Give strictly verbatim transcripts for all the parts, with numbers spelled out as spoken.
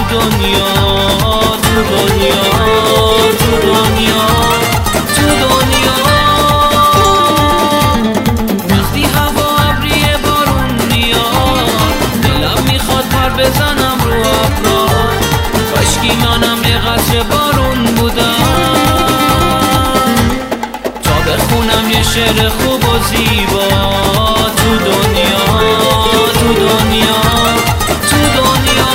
دنیا، تو دنیا، تو دنیا، تو دنیا. وقتی هوا ابری بارون میاد دلم میخواد پر بزنم رو ابرا، کاشکی منم یه قطره بارون بودم تا بخونم یه شعر خوب و زیبا. تو دنیا، تو دنیا، تو دنیا.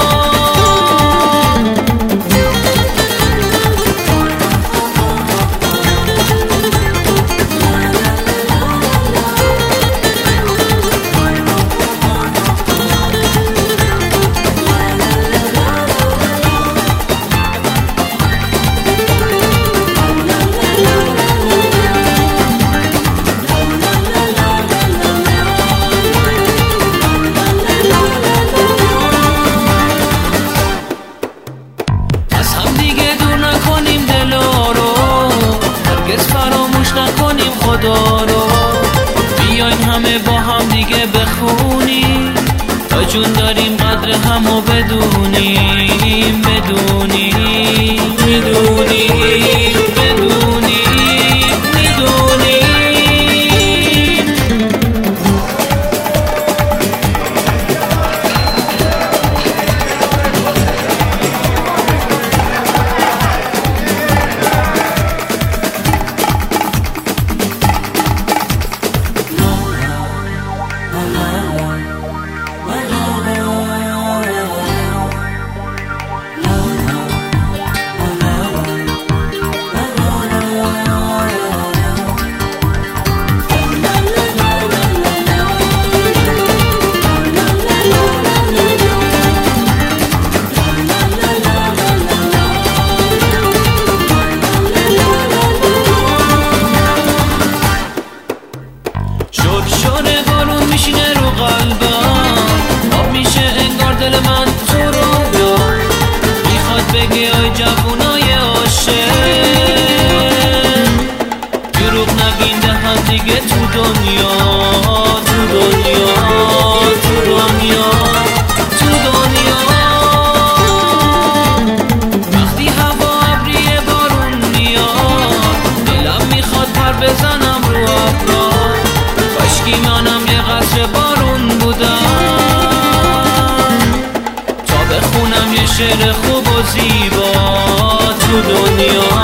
خدا رو بیاین همه با هم دیگه بخونیم تا جون داریم قدر همو بدونیم، بدونیم، میدونیم، بدونیم، میدونیم. شوره بارون میشینه رو قلبم، آب میشه انگار دل من تو رو دار، میخواد بگه آی جوونای عاشق دروغ نگین دهن دیگه تو دنیا، تو دنیا، تو دنیا، تو دنیا. وقتی هوا ابری بارون میاد دلم میخواد پر بزنم رو ابرا، کاشکی منم یه قطره بارون بودم تا بخونم یه شعر خوب و زیبا. تو دنیا،